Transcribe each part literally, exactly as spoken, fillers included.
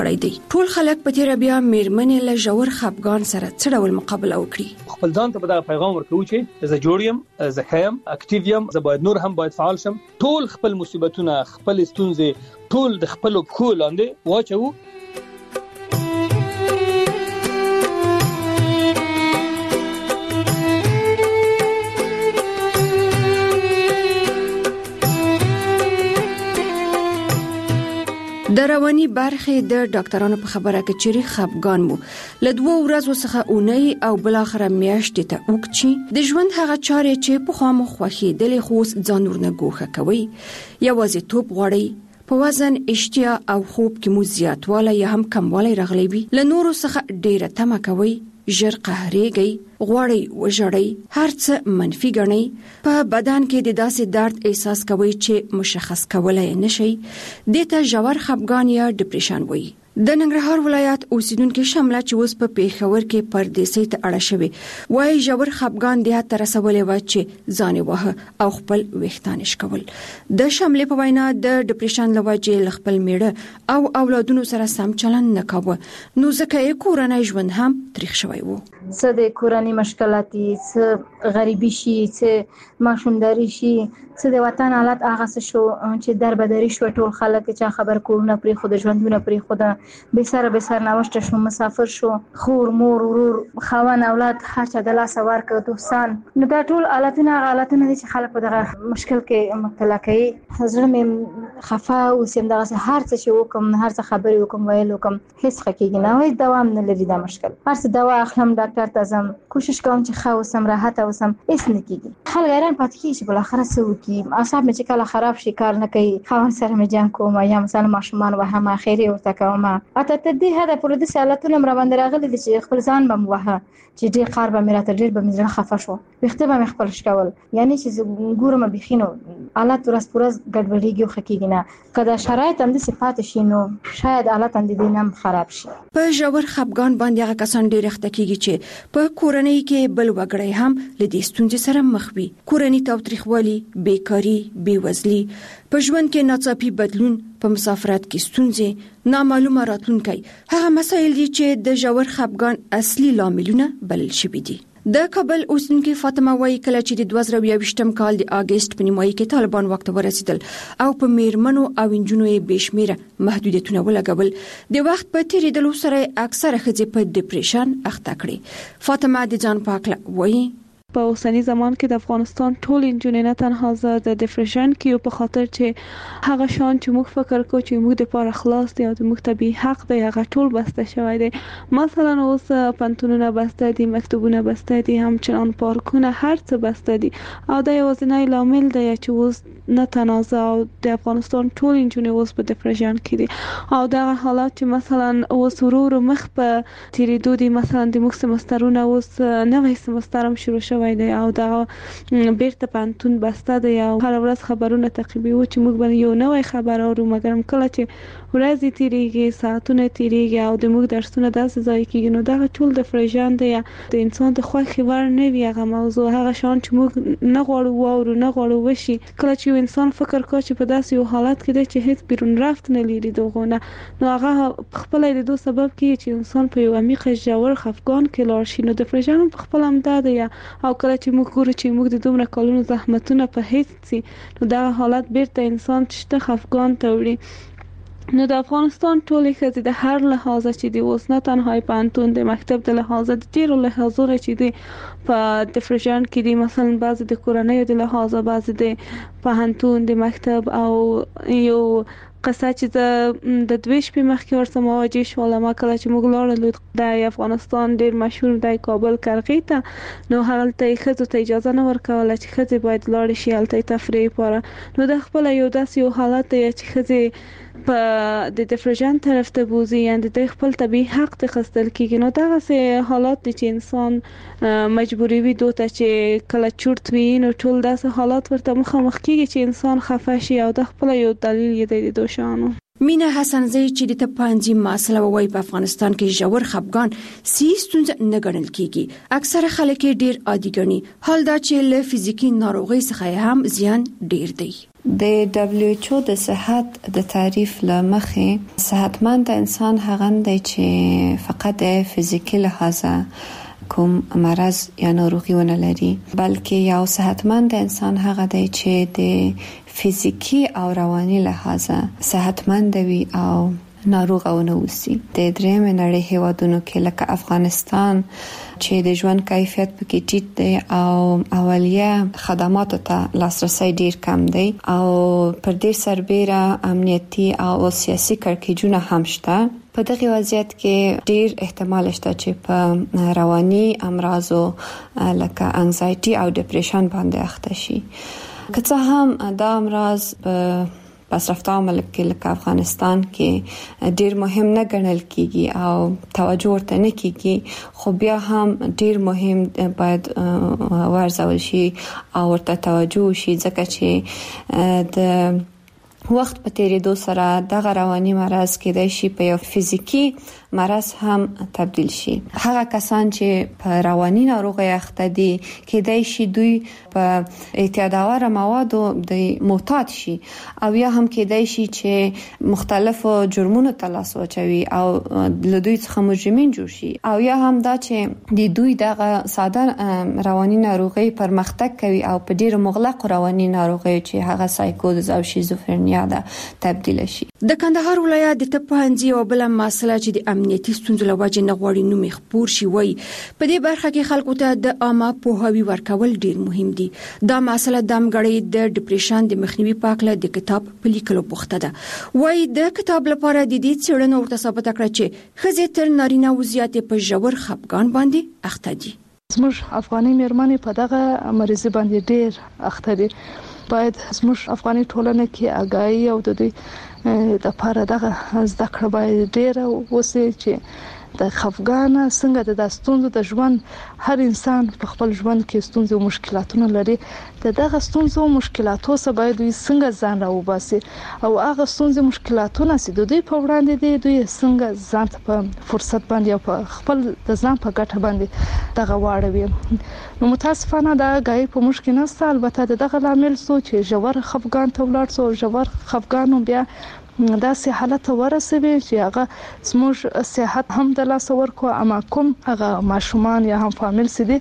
کړی دی. ټول خلک په تیر بیا میرمنې له ژور خپګان سره څه ډول مقابله وکړي. خپل ځان ته به دا پیغام ورکوي چې زه جوړ یم، زه ښه یم، اکټیو یم، زه باید نور هم باید فعال شم. ټول خپل مصیبتونه، خپل ستونزې ټول د خپل پښو لاندې واچو. د رواني برخې د ډاکټرانو په خبره کې چې خپګان مو له دوه ورځو څخه اونۍ او بل اخر میاشتې ته وکړي. د ژوند هغه چارې چې په خامو خوخي د لخوس ځان ورنه ګوښه کوي، یوازې توپ غوړي، په وزن، اشتیا او خوب کې مو زیاتوالی یا هم کموالی راغلی وي، له نورو څخه ډیره تمه کوي، ژر قهرېږئ، غواړئ وژړئ، هر څه منفي ګڼئ، په بدن کې د داسې درد احساس کوئ چې مشخص کولای نشئ. دې ته ژور خپګان یا ډیپریشن وایي. د ننګرهار ولایت اوسیدونکو شمله چې اوس په پیښور کې پردیسۍ ته اړه شوی وایي ژور خپګان د حد رسولې و چې ځان وه او خپل ویښتان شکول. د شملې په وینا د ډیپریشن له وجې خپل میړه او اولادونو سره سم چلند نه کاوه، نو ځکه یې کورنۍ ژوند هم تریخ شوی و. څه د کورنۍ مشکلاتي، څه غریبي شي، څه ماشومداري شي، څه د وطن حالت هغه څه شو چې دربدري شو. ټول خلک چې خبر کورونه پرې خو د ژوندونه پرې خو د به سره به سر نوشته شو، مسافر شو، خور مور ورور خوان اولاد هر چا د لاس ورکړ، دوستان. نو دا ټول حالتونه حالتونه دي چې خلک په دغه مشکل کې مبتلا کوي. زړه مې خفه اوسم، دغه هر څه چې وکم، هر څه خبرې وکم، ویل وکم، هیڅ خکېږي نه، وای دوام نه لري دا مشکل. هر څه دوا اخلم، ډاکټر ته ځم، کوشش کوم چې ښه اوسم، راحت اوسم، هیڅ نه کېږي. خلک حیران پاتې کېږي چې بل اخره څه وکړي. اعصاب مې چې کله خراب شي کار نه کوي، خاوند سره مې جنګ کوم یا مثلا ماشومان وهم خیري ورته کوم. اته تر دې حده پورې د حالتونو مر باندې راغلي دي چې خپل ځان بم وه چې ډېر قار به مې راته ډېر به مې زړه خفه شو، وخته به مې خپل شکول، یعنی چې ګورم بخینو حالت ورځ پورز ګډوډیږي او خکېږي نه. کله شرایط هم د صفات شي نو شاید حالت هم د دینم خراب شي. په ژور خپګان باندې هغه کسان ډېر اخته کېږي چې په کورنۍ کې بل وګړی هم له دې ستونزې سره مخ وي. کورنۍ تاوتریخوالي، بیکاري، بیوزلي، په ژوند کې ناڅاپي بدلون، په مسافرت کې ستونزې، نامعلومه راتلونکی، هغه مسایل دي چې د ژور خپګان اصلي لاملونه بلل شوي دي. د کابل اوسیدونکې فاطمه وایي کله چې د دوه زره یوویشتم کال د اګست په نیمایي کې طالبان واک ته ورسېدل او په میرمنو او نجونو یې بې شمېره محدودیتونه ولګول، د وخت په تېرېدلو سره اکثره ښځې په ډیپریشن اخته کړې. فاطمه د ځان په هکله وایي په اوسنی زمان کې د افغانستان ټول انجونې نه تنها زه د ډیپریشن کې په خاطر چې هغه شان چې موږ فکر کوو چې موږ د پاره خلاص دی او د موږ طبي حق دی هغه ټول بسته شوی دی. مثلا اوس پنتونونه بسته دي، مکتوبونه بسته دي، همچنان پارکونه، هر څه بسته دي او دا یوازینی لامل دی چې اوس نه تنازع او د افغانستان ټول انجونې اوس په ډیپریشن کې دي او دا حالات چې مثلا اوس ورور مخ په تیریدو دي. مثلا د موږ سمسترونه اوس نوې سمستر هم شروع شوی دی او دا بیرته پانتون بسته دی او هر ورځ خبرونه تعقیبوي چې موږ باندې یو نوې خبر اورو، مګر کله چې ورځې تیریږي، ساعتونه تیریږي او د موږ درسونه داسې ځای کېږي، نو دا ټول ډیپریشن دی. د انسان د خوښې وړ نه وي هغه موضوع، هغه شان چې موږ نه غواړو واورو، نه غواړو وشي. کله چې یو انسان فکر کوي چې په داسې یو حالت کې دی چې هیڅ بیرون رفت نه لري دغونه، نو هغه خپل د دوه سبب کې چې انسان په یو عمیق ژور خفګان کې لاړ شي. نو ډیپریشن په خپل هم دا دی او کله چې موږ ګورو چې موږ د دومره کلونو زحمتونه په هیڅ سي، نو دا حالت بیرته انسان چې خفګان ته وړي. نو د افغانستان ټولې ښځې د هر لحاظه چې دی اوس نه تنها پانتون د مکتب د لحاظه د ډېرو لحاظونو چې دی په ډیپریشن کې دي، مثلا بعضې د کورنیو د لحاظه، بعضې د پوهنتون د مکتب. او یو قصه چې د د دوه شپې مخکې ورسره مواجه شوم، ما کله چې موږ لاړو د افغانستان ډېر مشهور دی کابل کرغې ته، نو هلته یې ښځو ته اجازه نه ورکوله چې ښځې باید لاړې شي هلته یې تفریح لپاره. نو دا خپله یو داسې یو حالت دی چې ښځې په د ډیپریشن طرف ته بوزي، یعنې د خپل طبیعي حق ته خستل کېږي. نو دغسې حالات دي چې انسان مجبوروي دو ته چې کله چورت وي، نو ټول داسې حالات ورته مخامخ کېږي چې انسان خفه شي او د خپله یو دلیل یې دی د دو شانو. مینا حسنزی چې د تپانځي مسله وایي په افغانستان کې ژور خپګان سی ستونزه نه ګڼل کېږي، اکثره خلک ډېر عادي ګڼي، حال دا چې له فزیکي ناروغۍ څخه هم زیان ډېر دی. د دبليو ایچ او د صحت د تعریف لمخې صحتمند انسان هغه دی چې فقط فزیکی لحاظه کوم مرض یا ناروغي ونه لري، بلکې یو صحتمند انسان هغه دی چې د فزیکی او رواني لحاظه صحتمند وي او ناروغ ونه وسی. د درېم نړۍ هیوادونو کې لکه افغانستان چې د ژوند کیفیت پکې ټیټ دی او اولیه خدماتو ته لاسرسي ډیر کم دی او پر دې سربېره امنیتي او سیاسي کړکېچونه هم شته. په دغه وضعیت کې ډیر احتمال شته چې په رواني امراضو لکه انزایټي او ډیپریشن باندې اخته شي. که څه هم دا امراض په پسرفته ملک کې لکه افغانستان کې ډیر مهم نه ګڼل کیږي او توجه ورته نه کیږي، خو بیا هم ډیر مهم باید ورزول شي او ورته توجه شي، ځکه چې د وخت په تیریدو سره دغه رواني مرض کېدای شي په یو فزیکی مرض هم تبدیل شي. هغه کسان چې په رواني ناروغي اخته دي کېدای شي دوی په اعتیادآور موادو د معتاد شي او یا هم کېدای شي چې مختلفو جرمونو ته لاس واچوي او له دوی څخه مجرمین جوړ شي، او یا هم دا چې د دوی دغه ساده رواني ناروغي پرمختګ کوي او په ډیره مغلق رواني ناروغي چې هغه سایکوز او شیزوفرنیا ده تبدیل شي. د کندهار ولایت د طب پوهنځي او بل مسله چې د امنیتي ستونزو له وجې نه غواړي نوم خپور شي وای په دې برخه کې خلکو ته د عامه پوهاوی ورکول ډیر مهم دي. دا مسله د امګړې د ډیپریشن د مخنیوي په اړه د کتاب په لیکلو بوخته ده. وای د کتاب لپاره د دې څېړنو ورته ثابت کړ چې ښځې تر نارینه وضعیت په ژور خپګان باندې اخته دي. زموږ افغاني مېرمنې په دغه مریض باندې ډیر اخته دي. باید زموږ افغاني ټولنه کې آگاهی او د دوی د لپاره دغه زده کړه باید ډیر وسی چې د خفګان څنګه د داستونو د ژوند هر انسان په خپل ژوند کې ستونزې او مشکلاتونه لري. د دغه ستونزو او مشکلاتو سره باید دوی څنګه ځان راوباسي او هغه ستونزې مشکلاتونه چې د دوی په وړاندې دي دوی څنګه ځان ته په فرصت باندې او په خپل د ځان په ګټه باندې دغه واړوي. نو متاسفانه دا غي په مشکل نه، البته دغه لامل سو چې ژور خفګان ته ولاړ سو. ژور خفګان بیا دا سه حالت ورسوي چې هغه زموږ صحت هم د لاس ورکو، اما کوم هغه ماشومان یا هم فامیل سدي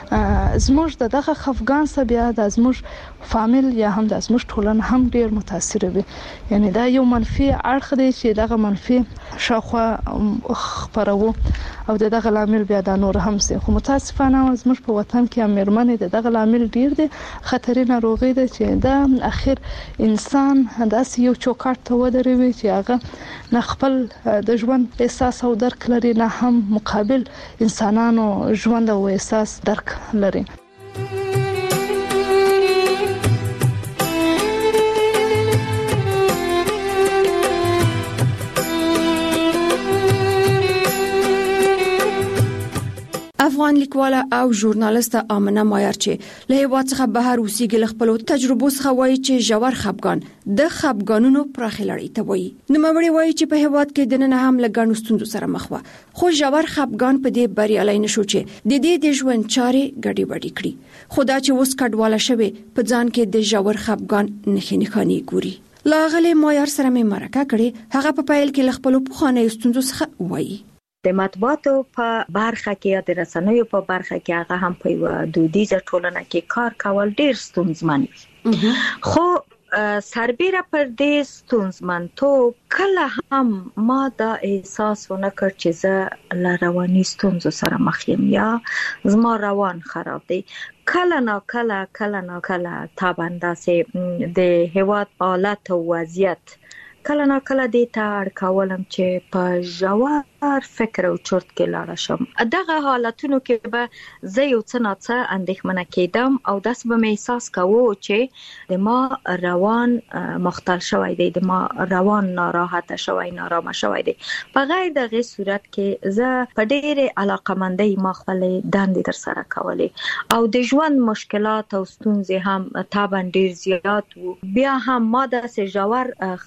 زموږ دغه خفګان سره بیا د زموږ فامیل یا هم د زموږ ټولنه هم ډیر متاثر وي. یعنی دا یو منفي اړخ دی چې دغه منفي شاخوا خبرو او دغه لامل بیا د نور هم سي. خو متاسفانه زموږ په وطن کې امرمنې دغه لامل ډیر دي، خطرې ناروغي ده چې دا اخر انسان داسې یو چوکاټ ته ودروي چې هغه نه خپل د ژوند احساس او درک لري، نه هم مقابل انسانانو ژوند او احساس درک لري. افغان لیکواله او ژورنالیست آمنه مایر چې له هیواد څخه بهر اوسېږي له خپل تجربو څخه وایي چې ژور خپګان د خپګانونو پراخه لړۍ ته وایي. نو مړی وایي چې په هیواد کې د نن هم له ګڼو ستونزو سره مخ و، خو ژور خپګان په دې بریالي نشو چې د دې د ژوند چارې ګډې وډې کړي. خدا چې اوس کډواله شوی په ځان کې د ژور خپګان نښې نښانې ګوري. لاغله مایر سره مې مرکه کړې، هغه په پایل کې له خپل پخوانیو ستونزو څخه وایي. د مطبوعاتو په برخه کې یا د رسنیو په برخه کې هغه هم په یو دودیزه ټولنه کې کار کول ډیر ستونزمن وي. خو سربېره پر دې ستونزمنتوب کله هم ما دا احساس ونه کړ چې زه له رواني ستونزو سره مخ یم یا زما روان خراب دی. کله نا کله کله نا کله تابنده سي د هیواد حالت او وضعیت کله نا کله دې ته اړ کولم چې په ژور فکر او چرت کې لاړ شم. دغه حالتونو کې به زه یو څه نه څه اندېښمنه کېدم او داسې به مې احساس کوو چې د ما روان مختل شوی دی، د ما روان ناراحته شوی، نارامه شوی دی. په غیر دغه صورت کې زه په ډېرې علاقمندۍ ما خپل دندې تر سره کولې او د ژوند مشکلات او ستونزې هم طبعا ډېر زیات وو. بیا هم ما داسې ژور خفګان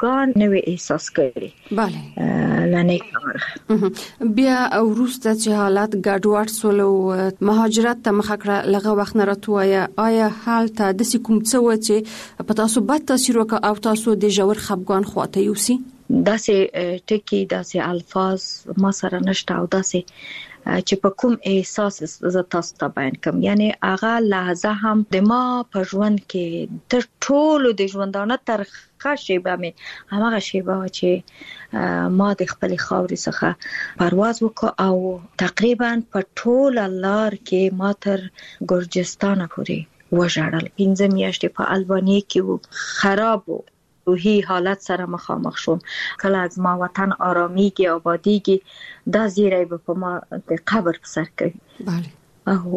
خفګان نوې احساس کړي. bale لنه کار بیا ورسته چې حالات ګډوډ سولو مهاجرت ته مخ کړه لغه وخت نه راتوایا آیا حال ته د کوم څه و چې په تاسو بد تاثیر وکړ او تاسو د جوړ خفګان خواته یوسي؟ داسې ټکی داسې الفاظ ما سره نشته او داسې چې په کوم احساس ز تاسو ته بیان کوم. یعنی هغه لحظه هم د ما په ژوند کې تر ټولو د ژوندانه ترخه شیبه مې هغه شیبه چې ما د خپل خاورې څخه پرواز وکړ او تقریبا په ټول لار کې ما تر ګرجستان پورې وژړل. پنځه میاشتې په البانیا کې و، خراب و، روحي حالت سره مخامخ شوم. کله از ما وطن آرامیږي آبادیږي دا زیری به په ما د قبر په سر کوي. bale او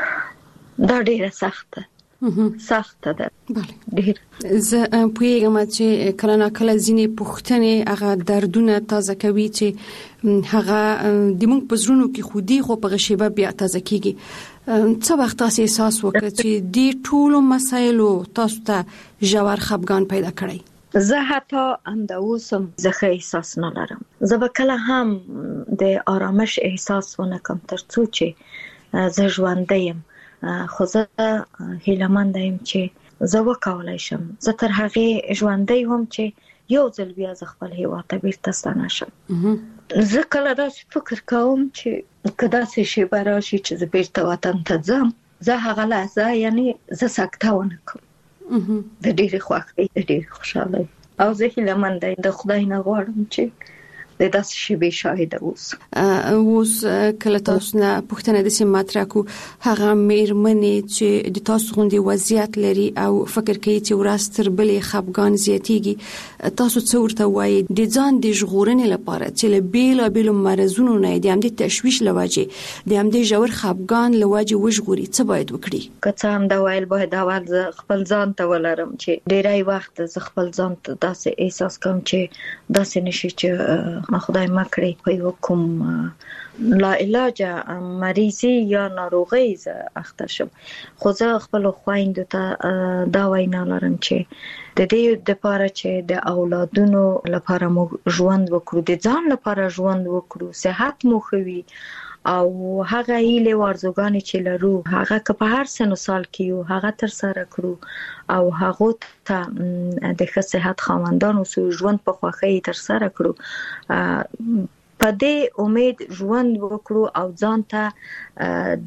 دا ډیره سخته سخته ده. bale ډیر زه پوهیږم چې کله نه کله ځینې پوښتنې هغه دردونه تازه کوي چې هغه د موږ په زړونو کې خودي خو په غشيبه بیا تازه کیږي. څه وخت تاسو احساس وکړ چې د ټولو مسایلو تاسو ته جوړ خفګان پیدا کړی؟ زه حتی هم د اوسم زخه احساس نه لرم. زه به کله هم د آرامش احساس ونه کوم تر څو چې زه ژوندی یم. خو زه هیله‌مند یم چې زه وکولای شم. زه تر هغه ژوندی هم چې یو ځل بیا ز خپل هیواد ته بیرته ستنه شم. زه کله داسې فکر کوم چې کدا څه شی براشي چې زه بیرته وطن ته ځم، زه هغه لحظه یعنی زه سکته ونه کوم. د ډېر خوښۍ د ډېر خوشاله او زه هیله‌مند یم د خدای نه غواړم چې د داسې شی به شاهد اوس. اوس کله تاسو نه پوښتنه د سیم مطرح کو هغه میرمنې چې د تاسو غوندي وضعیت لري او فکر کوي چې ورستر بلې خفګان زیاتیږي، تاسو څه ورته وایي د ځان د ژغورنې لپاره چې له بیلا بیلو مرزونو نه د هم د تشویش لوجه د هم د جوړ خفګان لوجه وژغوري څه باید وکړي؟ که څه هم دا ویل باید اول خپل ځان ته ولرم چې ډیری وخت ز خپل ځان ته داسې احساس کوم چې داسې نشي چې ما خدای ما کړی په یو کوم لا علاج مریضي یا ناروغي ز اخته شم. خو زه خپل خويندو ته دا وینا لرم چې د دې د لپاره چې د اولادونو لپاره مو ژوند وکړو، د ځان لپاره ژوند وکړو، صحت مو خوي او هغه ایله ورزګانی چې لرو هغه که په هر سن سال کې یو هغه تر سره کړو او هغه ته د ښه صحت خاوندانو سو ژوند په خوخه تر سره کړو. په دې امید ژوند وکړو او ځان ته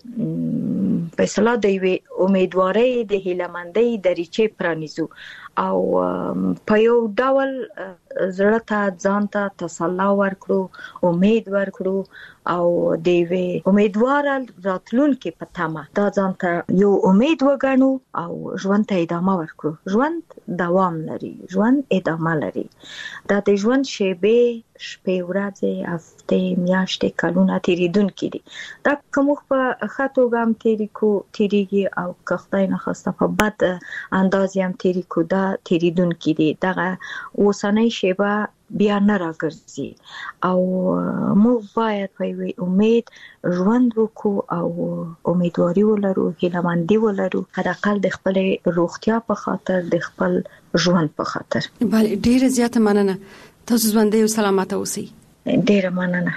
د فیصله دی امیدواري د هیلمندۍ دریچې پرانیزو او په یو ډول زړه ته ځان ته تسلا ورکړو، امید ورکړو او د وی امیدوار راتلونکي په تمه دا ځان ته یو امید وګڼو او ژوند ته ادامه ورکړو. ژوند دوام لري، ژوند ادامه لري. دا د ژوند شیبې شپې ورځې هفته میاشتې کلونه تیریدونکي دي. دا کوم په خاطو ګام تیری کو تیریږي او که خدای نه خواسته په بد انداز هم تیری کو دا تیریدونکي دي. دغه اوسنۍ شیبه بیا نه راګرځي او موږ باید په امید ژوند وکړو او امیدواري ولرو، هیله‌مندي ولرو، حداقل د خپل روغتیا په خاطر، د خپل ژوند په خاطر. بله ډیره زیاته مننه. تاسو ژوندۍ او سلامته اوسئ. ډیره مننه.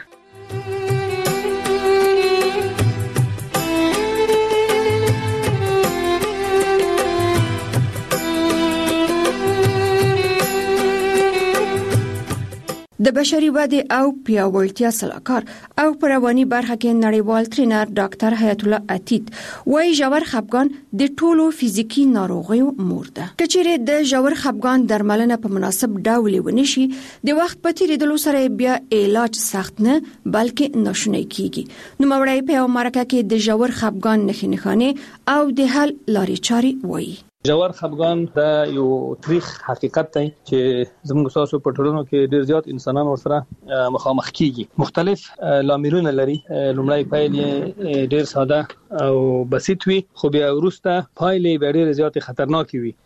د بشري ودې او پیاوړتیا سلاکار او په رواني برخه کې نړیوال ټرینر ډاکټر حیات الله عتیق وايي جوړ خفګان د ټولو فزیکی ناروغیو مور ده. کچېره د جوړ خفګان درملنه په مناسب ډول ونشي د وخت په تیریدلو سره بیا علاج سخت نه بلکې ناشونی کیږي. نو مورای په امریکا کې د جوړ خفګان نښې نښانې او د حل لارې چارې وایي. جوړ خفګان دا یو تاریخ حقیقت دی چې زموږ تاسو په ټولنو کې ډیر زیات انسانان ورسره مخامخ کیږي. مختلف لاملونه لري. لومړی پایل یې ډیر ساده او بسيط وي، خو بیا وروسته پایلې ډیر زیات خطرناک وي.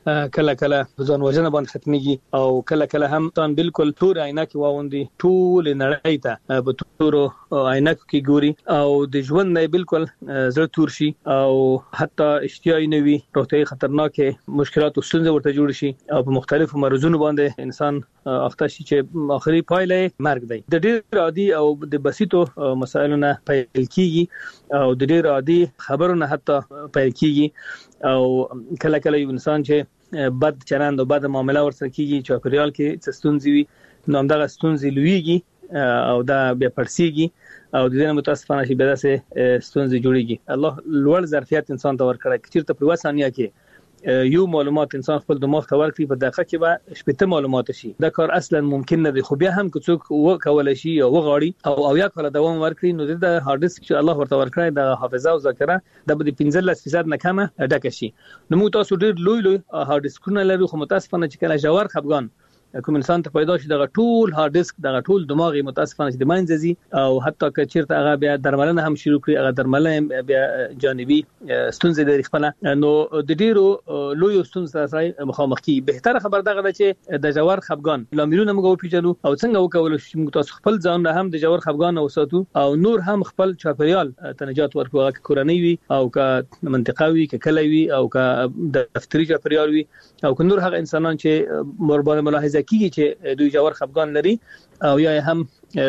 کله کله ځان وژنه باندې ختميږي او کله کله هم تان بالکل تور عینکې واوندي ټول نړۍ ته په تورو عینکو کې ګوري او د ژوند نه بالکل زړه تور شي او حتی اشتیاي نوي روغتي خطرناکه مشکلات او ستونزې ورته جوړ شي او په مختلفو مرزونو باندې انسان اخته شي چې اخري پایله مرګ دی. د ډېر عادي او د بسيطو مسایلو نه پیل کیږي او د ډېر عادي خبرو نه حتی پیل کیږي او کله کله یو انسان چې بد چلند او بد معاملې ورسره کیږي چې پریال کې ستونزې وي نو همدغه ستونزې لویږي او دا بیا پړسیږي او د دې متاسفانه شي بیا سه ستونزې جوړيږي. الله لوړ ظرفیت انسان ته ورکړي چې ته په وسانیا کې یو معلومات انسان خپل دماغ ته ورکړي په دقیقه کې به شپږ معلومات شي. دا کار اصلا ممکن نه دی خو بیا هم که څوک وکولای شي او وغاړي او او یا کله دوام ورکړي نو د هارد ډیسک چې الله ورته ورکړي د حافظه او ذاکره د پنځلس فیصد نه کمه ډکه شي. نو موږ تاسو ډېر لوی لوی هارد ډیسکونه لرو خو متاسفانه چې کله جوړ خفګان کوم انسان ته پیدا شي دغه ټول هارد ډیسک دغه ټول دماغي متاسفانه چې د منځزي او حتی که چیرته هغه بیا درملنه هم شروع کړي هغه درملنه بیا جانبي ستونزې لري خپل نو د ډیرو لوی ستونزې سره مخامخ کی. بهتره خبر دغه ده چې د جوړ خفګان لاملونه موږ وپیژنو او څنګه وکول شي موږ تاسو خپل ځان هم د جوړ خفګان وساتو او نور هم خپل چاپیریال تنجات ورکو که کورنۍ وي او که منطقوي که کلوي او که دفتري چاپیریال وي او که نور هغه انسانان چې مربوطه ملاحظه کیږي چې دوی جوړ خفګان لري او یا هم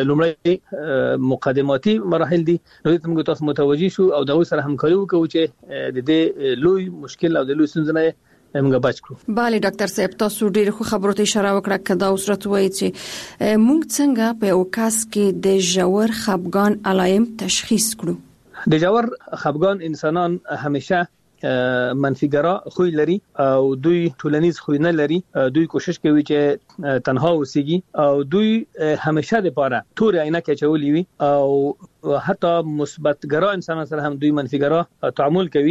لومړی مقدماتي مراحل دي نو ته موږ تاسو متوجي شو او د سره همکاري وکړو چې د دې لوی مشکل او د لوی ستونزې نه موږ بچ کړو. bale ډاکټر صاحب تاسو ډېر خو خبرو ته اشاره وکړه کدا اوسرت وایي چې موږ څنګه په اوکاس کې د جوړ خفګان علایم تشخیص کړو. د جوړ خفګان انسانان همیشه منفیګرا خوې لري او دوی ټولنیز خوې نه لري. دوی کوشش کوي چې تنها اوسېږي او دوی همیشه د پاره تور عینکې چولې وي او حتی مثبت ګرا انسانان سره هم دوی منفیګرا تعامل کوي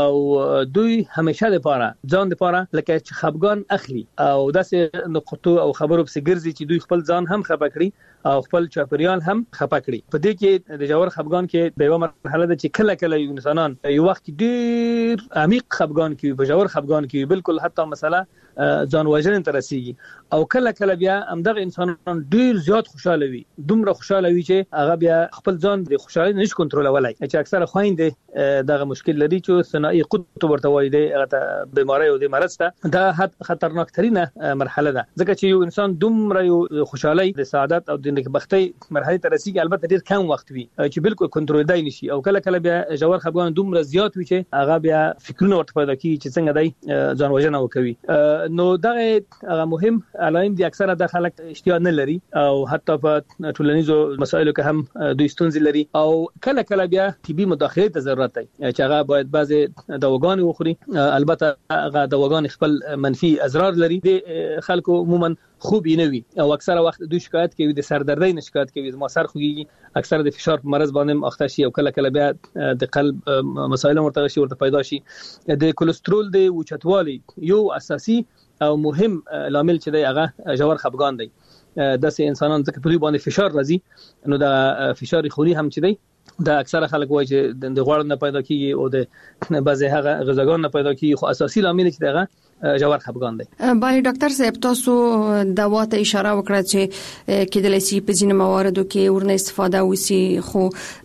او دوی همیشه د پاره ځان د پاره لکه چې خفګان اخلي او داسې نقطو او خبرو په ګرځي چې دوی خپل ځان هم خپه کړي او خپل چاپیریال هم خپه کړي. په دې کې د جوړ خفګان کې به یو مرحله ده چې کله کله انسانان یو وخت ډیر عمیق خفګان کې په جوړ خفګان کې بالکل حتی مثلا ځان وژنې ته رسیږي او کله کله بیا همدغه انسانان ډیر زیات خوشاله وي دومره خوشاله وي چې هغه بیا خپل ځان د خوشالۍ نشي کنټرولولای چې اکثره خويندې دغه مشکل لري چې ثنائي قطب ورته وایي د بیماری او د مرض ته دا خطرناک ترينه مرحله ده ځکه چې یو انسان دومره یو خوشالۍ د سعادت او د نکبختۍ مرحله ته رسیږي البته ډیر کم وخت وي چې بالکل کنټرول دی نشي او کله کله بیا جوړ خفګان دومره زیات وي چې هغه بیا فکرونه ورته پیدا کوي چې څنګه دی ځان وژنه وکوي. نو دا هغه مهم علایم دي اکثره د خلک اشتیا نه لري او حتی په ټولنیزو مسایلو کې هم دوی ستونزې لري او کله کله بیا طبي مداخله ته ضرورت دی چې هغه باید بعضي دواګان وخوري. البته هغه دواګان خپل منفي اضرار لري د خلکو عموما خوب نه وي او اکثره وخت دوی شکایت کوي د سردردۍ نه شکایت کوي ما سر خوږي اکثره د فشار په مرز باندې اخته شي او کله کله بیا د قلب مسایل ورته شي ورته پیدا شي. د کولیسټرول د اوچتوالي یو اساسي او مهم لامل چې دی هغه جوړ خفګان دی. د سه انسانان ځکه په دوی باندې فشار راځي نو د فشار خوني هم چې دی دا اکثره خلک وایي چې د غوړ نه پیدا کیږي او د بعضی هغه غذاګان نه پیدا کیږي خو اساسي لامل چې دغه جوړ خفګان دی. bale ډاکټر صاحب تاسو دوا ته اشاره وکړه چې کېدلای شي په ځینې مواردو کې ورنه استفاده وسی خو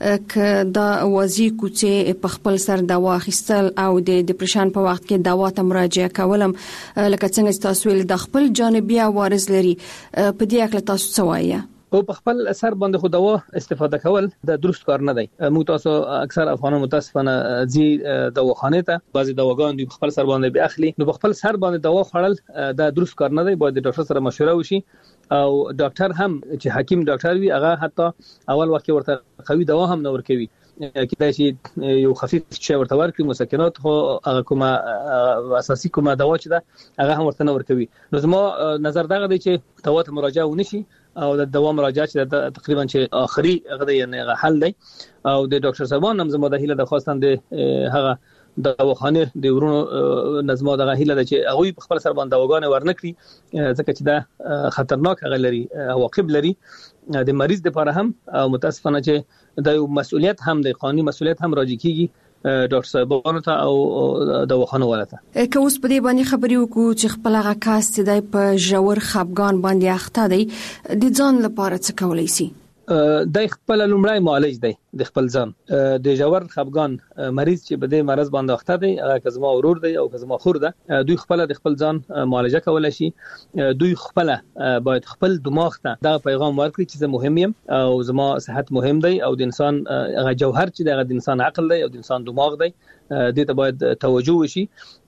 ک دا وازی کوڅه په خپل سر دوا اخیستل او د ډیپریشن په وخت کې دوا ته مراجعه کولم لکه څنګه تاسو ول د خپل جانبي عوارض لري په دې اړه تاسو څه وایي؟ او په خپل اثر باندې خو دوا استفاده کول د درست کار نه دی. موږ تاسو اکثر افغانان متاسفانه ځي دواخانه ته بعضي دواګان په خپل سر باندې به اخلي نو په خپل سر باندې دوا خوړل د درست کار نه دی. باید د ډاکټر سره مشوره وشي او ډاکټر هم چې حکیم ډاکټر وي هغه حتی اول وخت ورته قوي دوا هم نه ورکوي کله چې یو خفيف شی ورته ورکړي مسکنات خو هغه کومه اساسي کومه دوا چې ده هغه هم ورته نه ورکوي. نو زما نظر دغه دی چې دوا ته مراجعه ونشي او د دوا مراجعه چې تقریبا چې اخري هغه یعنی حل دی او د ډاکټر صاحبان هم زما د هیله د خواستان د هغه د دواخانه د ورونو نظم دغه هیله ده چې هغه په خپل سر باندې دواګانې ورنکړي ځکه چې دا خطرناک هغه لري عواقب لري د مریض لپاره هم او متاسفانه چې د مسؤلیت هم د قانوني مسؤلیت هم راځي کیږي ډاکټر صاحبانو ته او د وخانو ولته که اوس په دې باندې خبرې وکړو چې خپل هغه کاس چې د په ژور خپګان باندې اخته دی د ځان لپاره څه کولای شي؟ د خپل لومړی معالج دی د خپل ځان د ژور خپګان مریض چې په دې مرز باندې اخته دی هغه کزما ورور دی او کزما خور ده دوی خپل د خپل ځان معالجه کولای شي دوی خپل باید خپل دماغ ته دا پیغام ورکړي چې زه مهم یم او زما صحت مهم دی او د انسان هغه جوهر چې د انسان عقل دی او د انسان دماغ دی دې ته باید توجه وشي.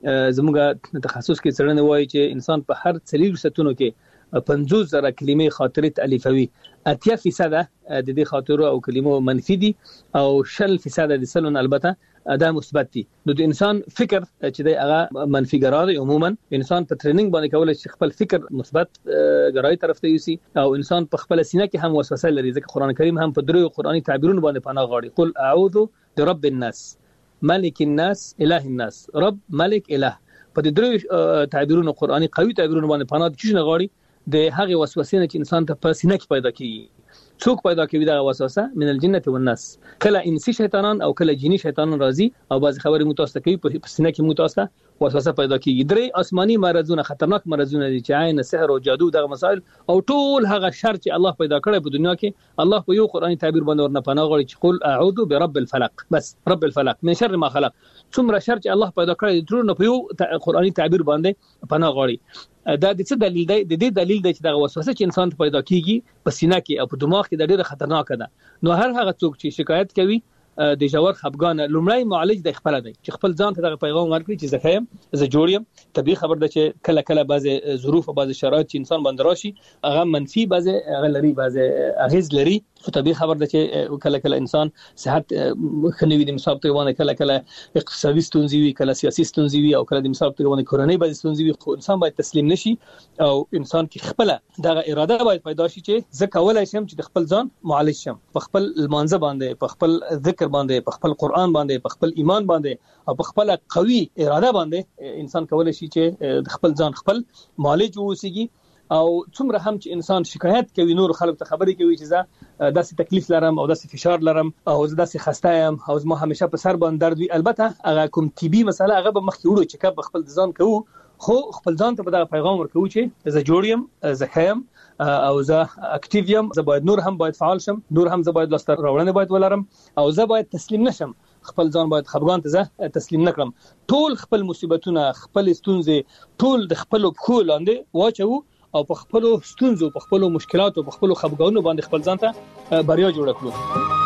زموږ تخصص کې څرنه وایي چې انسان په هر څلور ستونو کې پنځوس زره کلمې خاطره تالیفوي اتیا فیصد د دې خاطرو او کلمو منفي دي او شل فیصد د سلون البته دا مثبت دي. نو د انسان فکر چې د هغه منفي ګرا دی عموما انسان په ټریننګ باندې کولای شي خپل فکر مثبت ګرای طرف ته یوسي او انسان په خپل سینه کې هم وسوسه لري ځکه قران کریم هم په درو قرآني تعبیرونو باندې پناه غواړي قل اعوذ برب الناس ملک الناس اله الناس رب ملک اله په دې درو تعبیرونو قرآني قوي تعبیرونو باندې پناه چې نه غواړي د هغه وسوسې نه چې انسان ته په سینه کې پیدا کیږي څوک پیدا کوي دا وسوسه من الجنه والناس کله انسی شیطانان او کله جنی شیطانان راځي او بعض خبرې متوسط کوي په سینه کې متوسط وسوسه پیدا کیږي. درې آسماني مرزونه خطرناک مرزونه دي چې عین سحر او جادو دغه مسائل او ټول هغه شر چې الله پیدا کړی په دنیا کې الله په یو قرآني تعبیر باندې ورنه پناه غواړي چې قل اعوذ برب الفلق بس رب الفلق من شر ما خلق څومره شر چې الله پیدا کړی ټول نه په یو قرآني تعبیر باندې پناه غواړي. دا د څه دلیل دی؟ د دې دلیل دی چې دا وسوسه چې انسان ته پیدا کیږي په سینه کې او په دماغ کې د ډېر خطرناک ده. نو هر هغه څوک چې شکایت کوي د ژور خپګان لومړی معالج د خپل دی چې خپل ځان ته د پیغام ورکړي چې زه یم زه جوړ یم. طبيعي خبر ده چې کله کله بعضی ظروف او بعضی شرایط چې انسان باندې راشي هغه منفي بعضی هغه لري بعضی اغیز لري خو طبيعي خبر ده چې کله کله انسان صحت خنوي د مصاب ته ونه کله کله اقتصادي ستونزې وي کله سیاسي ستونزې وي او کله د مصاب ته ونه کورنۍ بعضی ستونزې وي خو انسان باید تسلیم نشي او انسان کې خپل دغه اراده باید پیدا شي چې زه کولای شم چې د خپل ځان معالج شم په خپل المانځه باندې په خپل ذکر باندې په خپل قرآن باندې په خپل ایمان باندې او په خپل قوي اراده باندې انسان کولای شي چې د خپل ځان خپل معالج ووسیږي. او څومره هم چې انسان شکایت کوي نور خلک ته خبرې کوي چې زه داسې تکلیف لرم او داسې فشار لرم او زه داسې خسته یم او زما همیشه په سر باندې درد وي البته هغه کوم طبي مسله هغه به مخکې وړو چې کب خپل ځان کوو خو خپل ځان ته په دا پیغام ورکوي چې زه جوړ یم زه خیم او زه اکټیو یم زه باید نور هم باید فعال شم نور هم زه باید لاسته راوړنې باید ولرم او زه باید تسلیم نشم خپل ځان باید خپګان ته زه تسلیم نکړم. ټول خپل مصیبتونه خپل ستونزې ټول د خپل پخو لاندې واچو او په خپل ستونزو په خپل مشکلاتو په خپل خپګانونو باندې خپل ځان ته بریا جوړ کړو.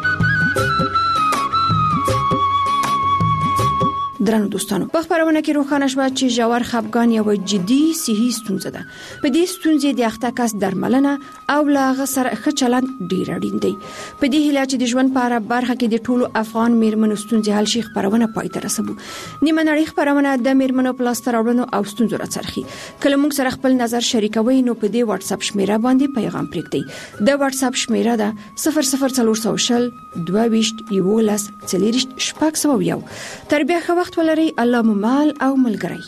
درنو دوستانو په خبرونه کې روښانه شوه چې ژور خپګان یو جدي صحي ستونزه ده. په دې ستونزې د اخته کس درملنه او لاغه سره ښه چلند ډیر اړین دی. په دې هیله چې د ژوند په اړه برخه کې د ټولو افغان میرمنو ستونزې حل شي خبرونه پای ته رسوو. نیمه نړۍ خبرونه د میرمنو پلاستر اورونو او ستونزو راڅرخي. کله موږ سره خپل نظر شریکوي نو په دې واتس اپ شمیره باندې پیغام پرېږدئ. د واتس اپ شمیره ده صفر صفر څلور سوه شل دوه ویشت یولس څلوېښت شپږ سوه یو. تر بیا ښه وخت ولرئ. الله مو مال او ملګری.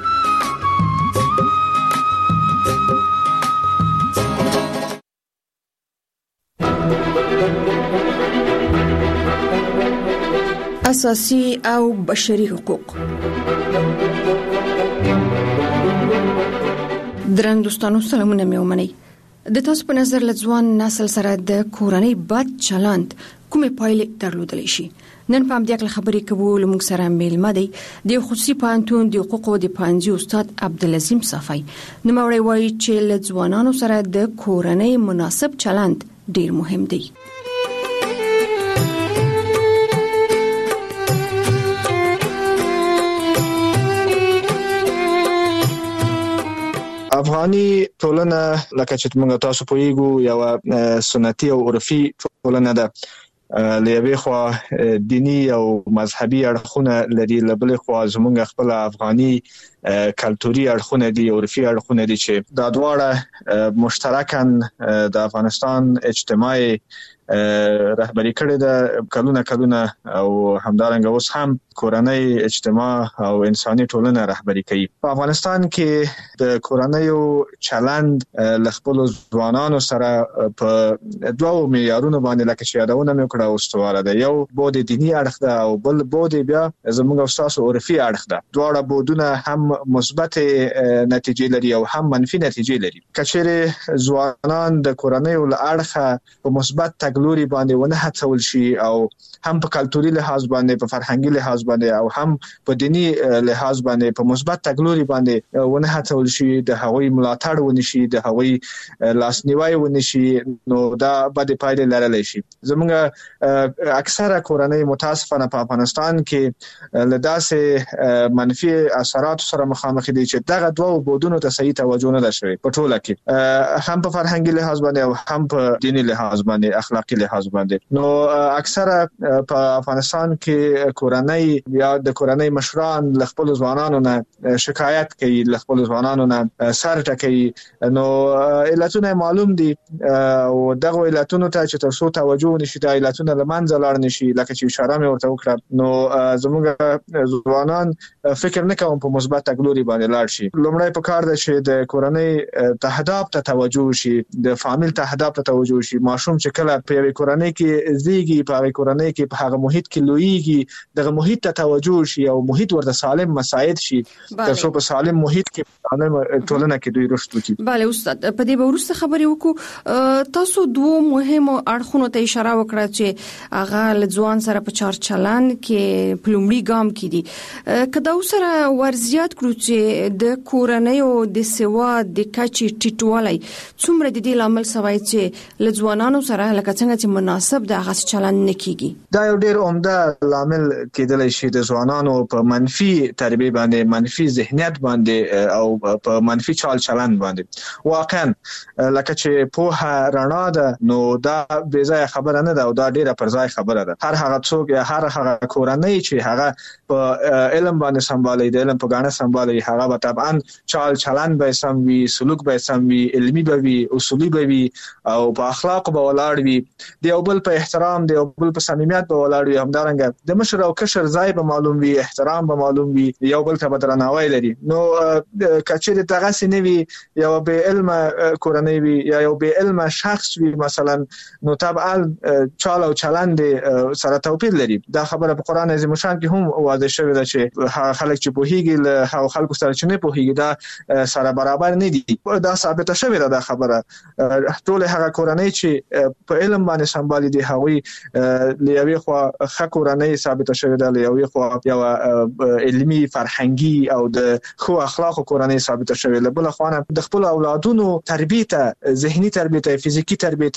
اساسي او بشري حقوق. درن دوستانو سلامونه مې ومنئ. د تاسو په نظر لځوان نسل سره د کورنۍ بد چلند کومې پایلې درلودلی شي؟ نن په همدې اړه خبرې کوو. لمونږ سره میلمه دی د خصوصي پوهنتون د حقوقو د پوهنځي استاد عبدالعظیم صافی. نوموړی وایي چې له ځوانانو سره د کورنۍ مناسب چلند ډیر مهم دی. افغاني ټولنه لکه چې موږ تاسو پوهیږو یو سنتي او عرفي ټولنه ده. لېوي خو دینی او مذهبي اړخونه لري لبل خو زمونږ خپل افغاني کلتوري اړخونه دي عرفي اړخونه دي چې دا دواړه مشترکاً د افغانستان اجتماعي رهبری کړې ده کلونه کلونه او همدارنګه اوس هم کورنۍ اجتماع او انساني ټولنه رهبری کوي. په افغانستان کې د کورنۍ چلند ل خپل ځوانانو سره په دوه معیارونو باندې لکه چې یادونه مې کړه استواره ده. یو بود دینی اړخ ده او بل بود بیا زموږ استاسو عرفي اړخ ده. دواړه بودونه هم مثبت نتیجې لري او هم منفي نتیجې لري. کچېره ځوانان د کورنۍ ول اړخه په مثبت تګلوري باندې ونه هڅول شي او هم په کلتوري لحاظ باندې په فرهنګي لحاظ باندې او هم په دینی لحاظ باندې په مثبت تګلوري باندې ونه هڅول شي د هغوی ملاتړ ونشي د هغوی لاسنیوي ونشي نو دا بد پایلې لرلی شي. زموږ اکثره کورنۍ متاسفانه په افغانستان کې لداسې منفي اثرات سره مخامخ دي چې دغه دوه بودونو ته صحیح توجه نه ده شوې په ټوله کې هم په فرهنګي لحاظ باندې او هم په دینی لحاظ باندې اخلاقی لحاظ باندې. نو اکثره په افغانستان کې کورنۍ یا د کورنۍ مشران ل خپل ځوانانو نه شکایت کوي ل خپل ځوانانو نه سر ټکوي. نو علتونه معلوم دي او دغه علتونو ته چې تاسو توجه نشي د علتونو لمنځه لاړ نشي لکه چې اشاره مې ورته وکړه نو زموږ ځوانان فکر نه کوم په مثبت تګلوري باندې لاړ شي. لومړی په کار ده چې د کورنۍ تهداب ته توجه شي د فامیل تهداب ته توجه شي. ماشوم چې کله په یوه کورنۍ کې زیږي په هغه کورنۍ کې په هغه محیط کې لویږي دغه محیط ته توجه شي او محیط ورته سالم مساعد شي ترڅو په سالم محیط کې سالم ټولنه کې دوی رشد وکړي. bale استاد په دې ورسته خبرې وکړو تاسو دوه مهمو اړخونو ته اشاره وکړه چې هغه لځوان سره په چار چلن کې پلومړي ګام کې دي کدا سره ورزيات کړو چې د کورنۍ او د سوا د کچې ټیټوالي څومره د دې لامل سوي چې لځوانانو سره لکه څنګه چې مناسب د هغه چلن نکېږي. دا یو ډېر عمده لامل کېدلی شي د ځوانانو په منفي تربیه باندې منفي ذهنیت باندې او په منفي چال چلن باندې. واقعا لکه چې په رڼا ده نو دا بې ځای خبره نه ده او دا ډېره پر ځای خبره ده. هر هغه څوک یا هر هغه کورنۍ چې هغه په علم باندې سمبالي د علم په غاڼه سمبالي هغه به طبعا چال چلن به سم وي سلوک به سم وي علمي به وي اصولي به وي او په اخلاق به ولاړ وي د یو بل په احترام د یو بل په صمیمیت به ولاړ وي. همدارنګه د مشر او کشر ځای به معلوم وي احترام به معلوم وي یو بل ته به درناوی لري. نو کچې دغه سنوي یو به علم کورنۍ وي یا یو به علم شخص وي مثلا نو طبعا چال او چلند سره توپیر لري. دا خبره په قران عظیم شان کې هم واضح شوی ده چې خلک چې پوهیږي له هغو خلکو سره چې نه پوهیږي دا سره برابر نه دي. دا ثابت شوی ده دا خبره. ټول هغه کورنۍ چې په علم باندې سمبالي دي هغوی لیوي خو خ کورنۍ ثابت شوی ده لیوي خو یو علمي فرهنګي او د خو اخلاق کورنۍ ثابت شوی ده. بل خو د خپل اولادونو تربیه ته ذهني تربیه ته فزیکی تربیه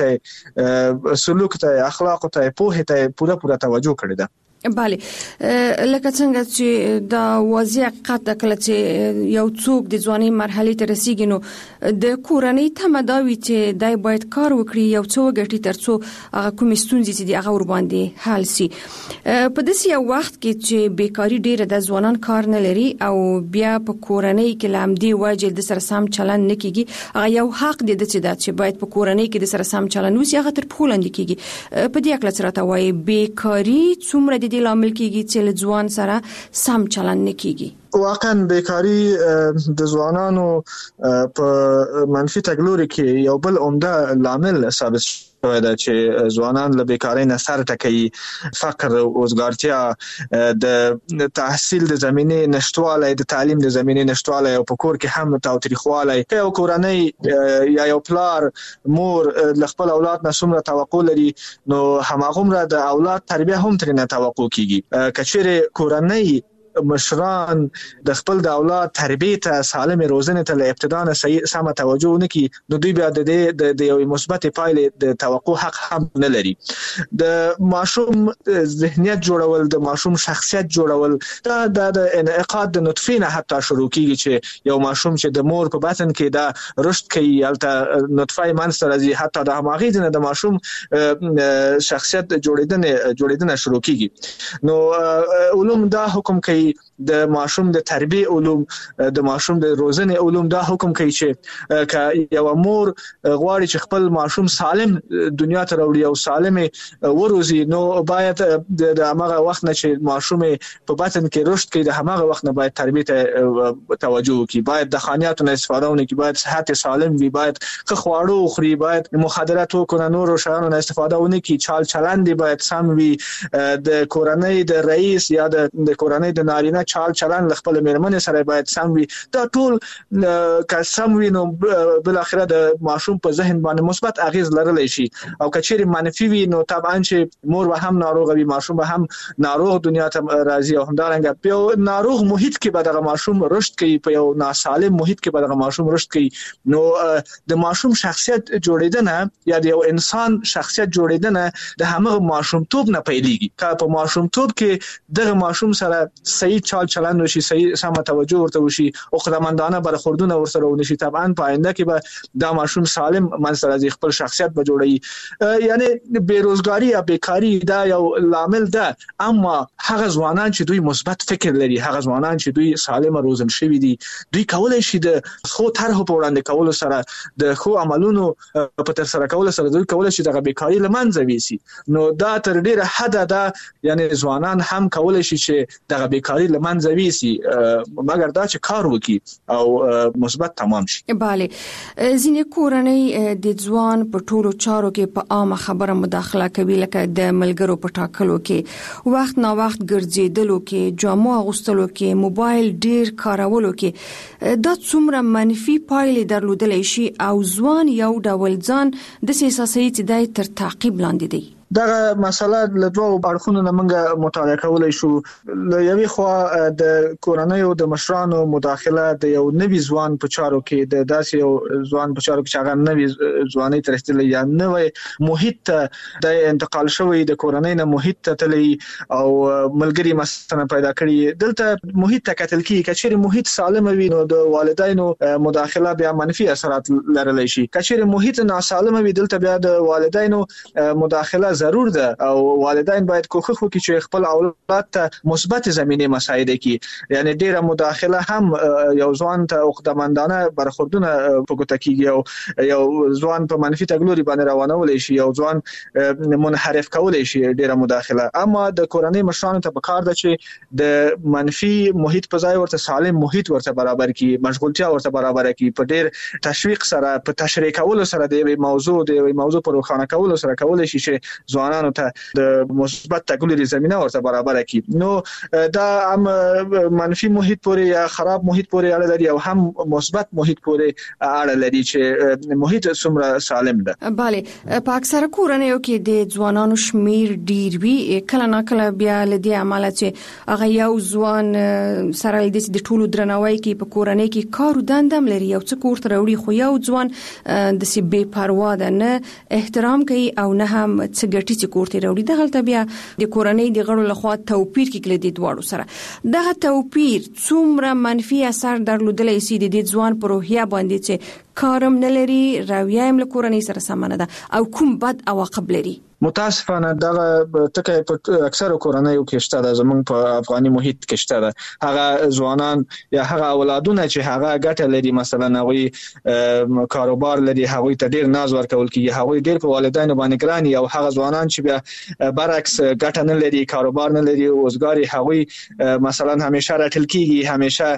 ته سلوک ته اخلاق ته پوهه ته پوره پوره توجه کړی ده. bale لکه څنګه چې دا واضح قطع کله چې یو څوک د ځواني مرحله ته رسیدي نو د کورنۍ تمداوي چې دای باید کار وکړي یو څو غټي ترڅو هغه کوم ستونزې چې دی هغه ور باندې حل شي. په داسې یو وخت کې چې بیکاری ډیره د ځوانان کار نه لري او بیا په کورنۍ کې لامدي واجب د سره سم چلن نه کیږي هغه یو حق دی چې دا چې باید په کورنۍ کې د سره سم چلن وسی هغه تر پولاند کیږي. په دې اکل سره تا وایي بیکاری څومره د لامل کیږي چې ځوان سره سم چلن نه کیږي. واقعا بیکاری د ځوانانو په منفي تګلوري کې یو بل عمده لامل ثابت شوی دی چې ځوانان له بیکاری نه سر ټکوي. فقر او وزګارتیا د تحصیل د زمینه نشټوالی د تعلیم د زمینه نشټوالی او په کور کې هم تاوتریخوالی یو کورنۍ یا یو پلار مور ل خپل اولاد نه څومره توقع لري نو هماغومره د اولاد تربیه هم ترې نه توقع کیږي. کچېره کورنۍ مشران د خپل د اولاد تربیه ته سالم روزنه ته له ابتدا نه صحیح سم توجه نکي نو دوی بیا د د یو مثبت پایلې د توقع حق هم نه لري. د ماشوم ذهنیت جوړول د ماشوم شخصیت جوړول دا د انعقاد د نطفه نه حتی شروع کیږي چې یو ماشوم چې د مور په بطن کې دا رشد کوي البته نطفه منځ راځي حتی د هماغې نه د ماشوم شخصیت جوړیدنه جوړیدنه شروع کیږي. نو علوم دا حکم کوي د ماشوم د تربیه علوم د ماشوم د روزنې علوم دا حکم کوي چې ک یو مور غواړي چې خپل ماشوم سالم دنیا ته راوړي او سالمه وروزي نو باید د هغه وخت نه چې ماشوم په بطن کې رشد کوي د هغه وخت نه باید تربیه ته توجه وکړي، باید د خانیاتو نه استفاده ونه کړي، باید صحت سالم وي، باید ښه خواړه وخوري، باید مخدرات وکړي، نور شیانو نه استفاده ونه کړي، چال چلند باید سم وي، د کورنۍ د رئیس یا د کورنۍ د نارینه چال چلند خپل میرمن سره باید سم وي. دا ټول که سم وي نو بل اخره د ماشوم په ذهن باندې مثبت اغیز لرلی شي، او کچېرې منفي وي نو طبعا چې مور به هم ناروغ وي، ماشوم به هم ناروغ دنیا ته راځي، او همدارنګه په یو ناروغ محیط کې به دغه ماشوم رشد کوي، په یو ناسالم محیط کې به دغه ماشوم رشد کوي. نو د ماشوم شخصیت جوړیدنه یا د یو انسان شخصیت جوړیدنه د هغه ماشومتوب نه پیلېږي. که په ماشومتوب کې دغه ماشوم سره صحیح چال چلند وشي، صحیح سم توجه ورته وشي او خدمتمندانه برخوردونه ورسره ونشي، طبعا په آینده کې به دا ماشوم سالم منځ راځي، خپل شخصیت به جوړوي. یعنی بیروزګاری یا بیکاری دا یو لامل ده، اما هغه ځوانان چې دوی مثبت فکر لري، هغه ځوانان چې دوی سالم روزل شوي دي، دوی کولای شي د خو طرحو په وړاندې کولو سره د خو عملونو په تر سره کولو سره دوی کولای شي دغه بیکاری له منځه ویسي. نو دا تر ډیره حد ده، یعنی ځوانان هم کولای شي چې دغه بیکاری له منځه ویسي، مګر دا چې کار وکړي او مثبت تمام شي. bale ځینې کورنۍ د ځوان په ټولو چارو کې په عامه خبره مداخله کوي، لکه د ملګرو په ټاکلو کې، وخت نا وخت ګرځېدلو کې، جامو اغوستلو کې، موبایل ډیر کارولو کې. دا څومره منفي پایلې درلودلی شي او ځوان یو ډول ځان د سیاسي چې دای تر تعقیب لاندې دی. دغه مسله له دوه اړخونو نه موږ مطالعه کولای شو. له یوې خوا د کورنیو د مشرانو مداخله د یو نوي ځوان په چارو کې، د داسې یو ځوان په چارو کې چې هغه نوي ځواني تر رسیدلی یا نوی محیط ته د انتقال شوی، د کورنۍ نه محیط ته تللی او ملګری مثلا پیدا کړي. دلته محیط ته کتل کیږي، کچېرې محیط سالم وي نو د والدینو مداخله بیا منفي اثرات لرلی شي، کچېرې محیط ناسالم وي دلته بیا د والدینو مداخله ضرور ده، او والدین باید کوښښ وکړي چې خپل اولاد ته مثبت زمینه مساعده کړي. یعنی ډیره مداخله هم یو ځوان ته خدمتمندانه برخوردونه په ګوته کیږي، او یو ځوان په منفي تګلوري باندې روانولای شي، یو ځوان منحرف کولای شي ډیره مداخله. اما د کورنۍ مشرانو ته پکار ده چې د منفي محیط په ځای ورته سالم محیط ورته برابر کړي، مشغولتیا ورته برابر کړي، په ډیر تشویق سره، په تشریح کولو سره د یوې موضوع د یوې موضوع پر روښانه کولو سره کولای شي چې ځوانانو ته د مثبت تګلوري زمينه ورته برابر کړي. نو دا هم منفي محیط پورې یا خراب محیط پورې اړه لري، او هم مثبت محیط پورې اړه لري چې محیط څومره سالم ده. bale په اکثره کورنیو کې د ځوانانو شمیر ډیر وی، کله نه کله بیا لدی عمله چې هغه یو ځوان سره د ټولو درناوي کې په کورنۍ کې کار دندم لري، یو څه کور ته وروړي، خو یو ځوان د سی بے پروا ده، نه احترام کوي او نه هم څه ګټي چې کوړتي راوړي. دغه بیا د کورنۍ د غړو لخوا توپیر کې کله د دواړو سره دغه توپیر څومره منفي اثر درلودلی سي د ځوان په روحیه باندې چې کارم نه لري، رویه هم له کورنۍ سره سمانه ده، او کوم بد عواقب لري. متاسفانه دغه ټکي په اکثره کورنیو کې شته ده، زمونږ په افغاني محیط کې شته ده. هغه ځوانان یا هغه اولادونه چې هغه ګټه لري، مثلا هغه کاروبار لري، هغه ته ډیر ناز ورکول کیږي، هغه ډیر په والدینو باندې ګراني، او هغه ځوانان چې بیا برعکس ګټه نه لري، کاروبار نه لري، اوسګاری، هغه مثلا همیشه راټل کیږي،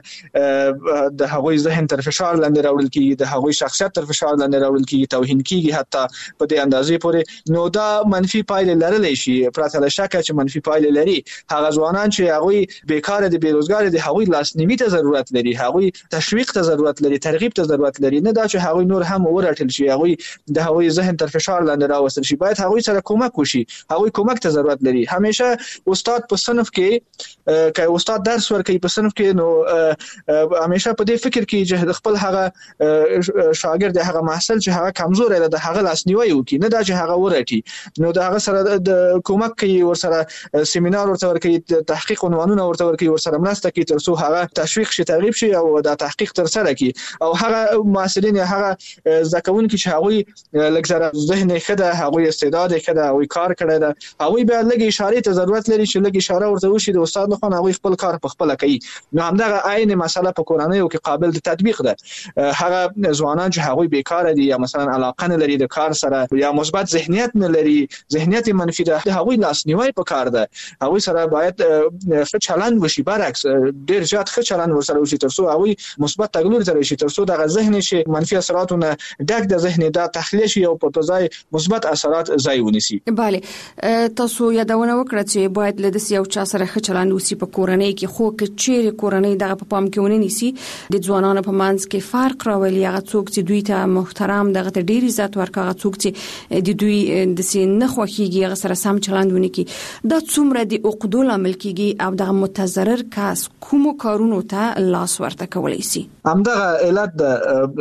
همیشه د هغه ذهن تر فشار لاندې راوړل کیږي، د هغه شخصیت تر فشار لاندې راوړل کیږي، توهین کیږي حتی په دې اندازې پورې. نو دا منفي پایلې لرلی شي، پرته له شکه چې منفي پایلې لري. هغه ځوانان چې هغه بیکاره دي، بیروزګار دي، هغه لاسنیوي ته ضرورت لري، هغه تشویق ته ضرورت لري، ترغیب ته ضرورت لري، نه دا چې هغه نور هم ورټل شي، هغه د هغه ذهن تر فشار لاندې راوستل شي. باید هغه سره کومک وشي، هغه کومک ته ضرورت لري. همیشه استاد په صنف کې که استاد درس ورکوي په صنف کې، نو همیشه په دې فکر کې چې خپل هغه شاګرد هغه محصل چې هغه کمزور دی د هغه لاسنیوي وکړي، نه دا چې هغه ورټي. نو د هغه سره د کومک کوي، ورسره سیمینار ورته ورکوي، تحقیق عنوانونه ورته ورکوي، ورسره مرسته کوي تر څو هغه تشویق شي، ترغیب شي او د تحقیق تر سره کوي. او هغه محصلین هغه ځکهونکي چې هغه لکه ذهن خده، هغه استعداد خده، هغه کار کړی دا، هغه بیا لګي اشاره ته ضرورت لري چې لګي اشاره ورته وشي د استاد لخوا، هغه خپل کار په خپل کوي. نو همدغه عین مسله په کورنیو کې قابل د تطبیق ده. هغه ځوانان چې هغه بیکاره دي یا مثلا علاقه نه لري د کار سره یا مثبت ذهنیت نه لري، ذهنیت منفي ده، هغه لاسنیوي په کار ده. هغه سره باید ښه چلند وشي، برعکس ډیر زیات ښه چلند ورسره وشي تر څو هغه مثبت تغییر تر شي، تر څو دغه ذهن شي منفي اثراتونه ډک د ذهن دا تخلیه شي او په ځای مثبت اثرات ځای ونیسي. بله، تاسو یادونه وکړه چې باید له دې یو چا سره ښه چلند وسی په کورنۍ کې، خو که چیرې کورنۍ دغه په پام کې ونی نیسي د ځوانانو په منځ کې فرق راولي، هغه څوک چې دوی ته محترم دغه ته ډیر عزت ورکړي، هغه څوک چې د دوی د سین نه خوښيږي هغه سره سم چلند ونی کی، دا څومره د عقدو لامل کیږي او دغه متضرر کس کوم کارونو ته لاس ورته کولای شي. همدغه علت د